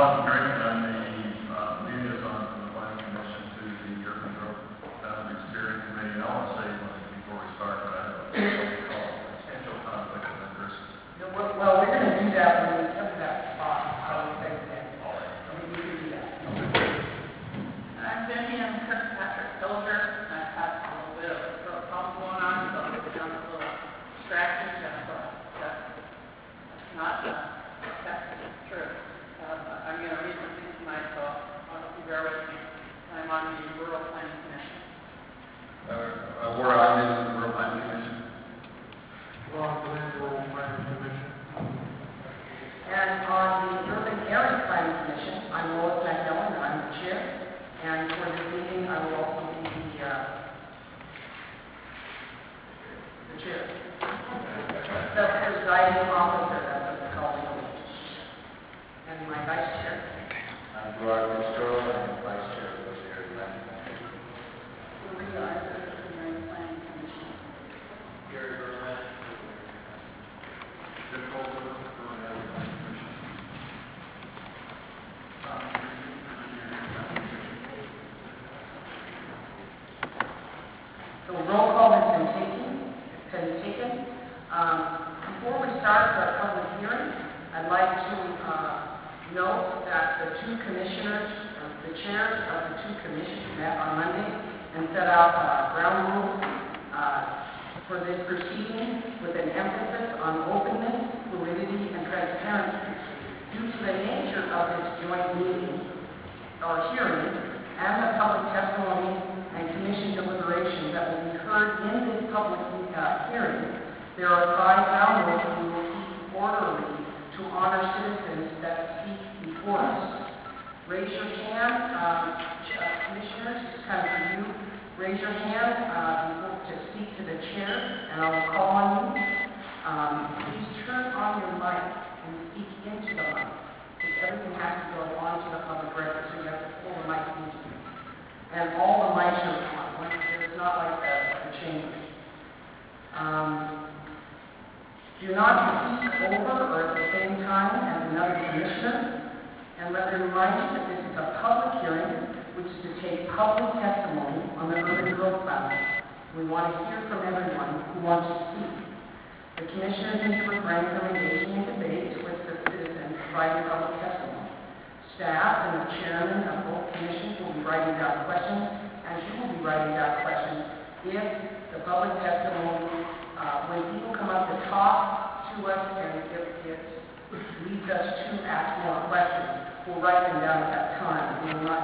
Dalton Drake, I'm the liaison from the Planning Commission to the Urban Growth Boundary Steering Committee. And I want to say one thing before we start, that I have what we call potential conflict of interest. Well, we're going to do that when we come to that spot. I would say that. All right. I mean, we can do that. I'm Vivian Kirkpatrick Soldier. I've had a little bit of a throat problem going on, so I'm going to sound a little distracted. That's not that's true. I'm going to read something tonight, so I hope you bear with me. I'm on the Rural Planning Commission. Where I'm in the Rural Planning Commission. Ron Glenn, Rural Planning Commission. And on the Urban Area Planning Commission, I'm Lois McMillan, and I'm the chair. And for this meeting, I will also be the chair. The presiding officer, that's what it's called. And my vice chair. I'm Gerard Fitzgerald, I'm vice chair of the Area Planning Commission. Maria Arthur, Urban Area Planning Commission. Gary Berlin. Jim Colvin, Rural Planning Commission. So roll call has been taken. Before we start the public hearing, I'd like to note that the two commissioners, the chairs of the two commissions met on Monday and set out ground rules for this proceeding with an emphasis on openness, fluidity, and transparency. Due to the nature of this joint meeting or hearing and the public testimony and commission deliberations that will be heard in this public hearing, there are 5 ground rules we will keep orderly to honor citizens that speak before us. Raise your hand, commissioners, it's kind of for you. Raise your hand to speak to the chair, and I will call on you. Please turn on your mic and speak into the mic, because everything has to go onto the public record, so you have to pull the mic into you. And all the mics are on. It's not like the chambers. Do not speak over or at the same time as another commissioner. And let me remind you that this is a public hearing, which is to take public testimony on the urban growth plan. We want to hear from everyone who wants to speak. The commissioners need to refrain from engaging in debates with the citizens providing public testimony. Staff and the chairman of both commissions will be writing down questions, and you will be writing down questions if the public testimony, when people come up to talk to us and if it leads us to ask more questions, we'll write them down at that time. We will not